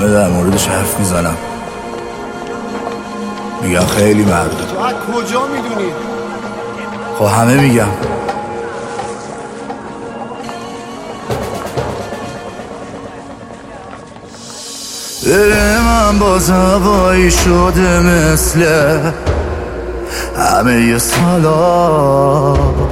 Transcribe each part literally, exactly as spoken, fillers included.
همه در موردش حرف میزنم، میگن خیلی مرده. تو از کجا میدونی؟ خب همه میگم. دل من باز هوایی شده مثل همه ی سالا،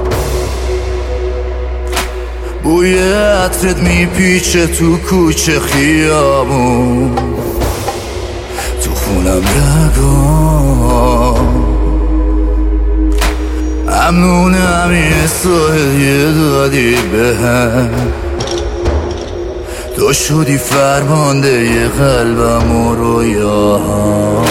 بوی عطرت میپیچه تو کوچه خیابون، تو خونم رگام. ممنونم این سایه دادی بهم، تو شدی فرمانده ی قلبم و رویاهام.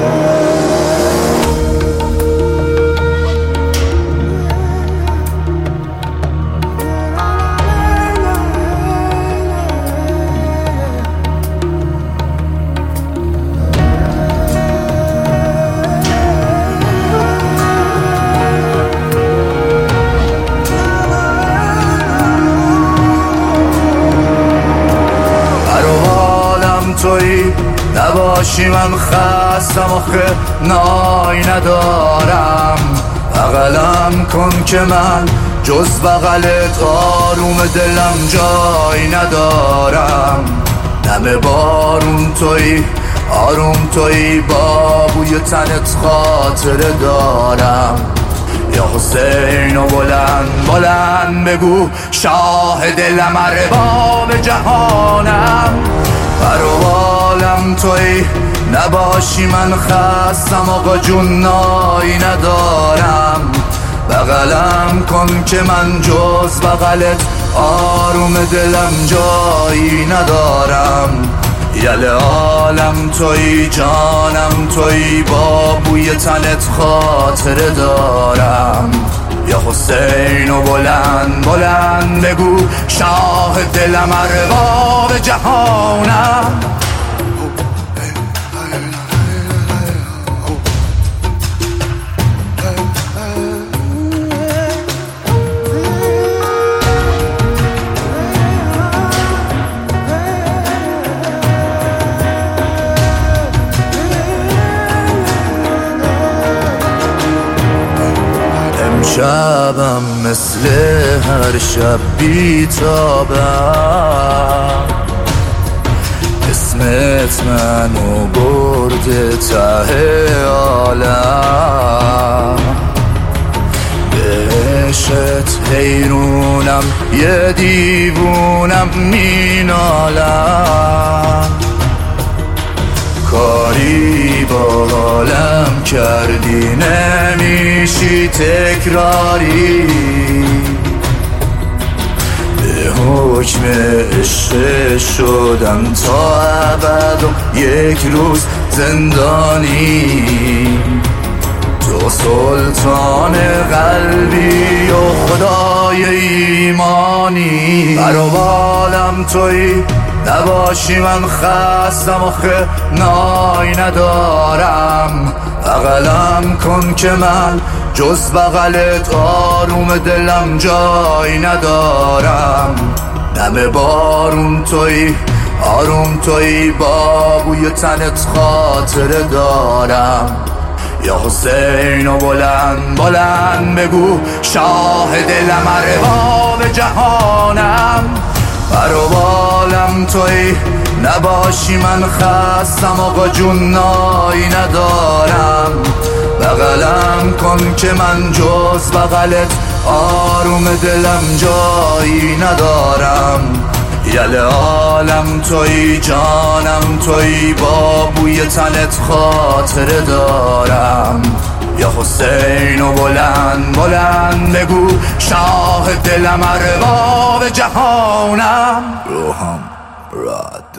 تویی نباشی من خستم، آخه نای ندارم. بغلم کن که من جز بغلت آروم دلم جای ندارم. نم بارون تویی، آروم تویی، با بوی تنت خاطره دارم. یا حسین و بلند بلند بگو شاه دلم، ارباب جهانم. پروالم تویی نباشی من خستم، آقا جون نای ندارم. بغلم کن که من جز بغلت آروم دلم جایی ندارم. یل عالم تویی، جانم تویی، با بوی تنت خاطره دارم. یا حسین و بلند بلند بگو شاه دلم، ارباب جهانم. شبم مثل هر شب بیتابم، اسمت منو برده ته عالم. به عشقت حیرونم، یه دیوونم مینالم. کاری با حالم کردی نمیشی تکراری، به حکم عشق شدم تا ابد و یک روز زندانی. تو سلطان قلبی و خدای ایمانی. پروالم تویی نباشی من خستم، آخه نای ندارم. بغلم کن که من جز بغلت آروم دلم جای ندارم. نم بارون تویی، آروم تویی، با بوی تنت خاطره دارم. یا حسین و بلند بلند بگو شاه دلم، ارباب جهانم. پروالم تویی نباشی من خستم، آقا جون نای ندارم. بغلم کن که من جز بغلت آروم دلم جایی ندارم. یل عالم تویی، جانم تویی، با بوی تنت خاطره دارم. یا حسین و بلند بلند بگو شاه دلم، ارباب جهانم. روحم راد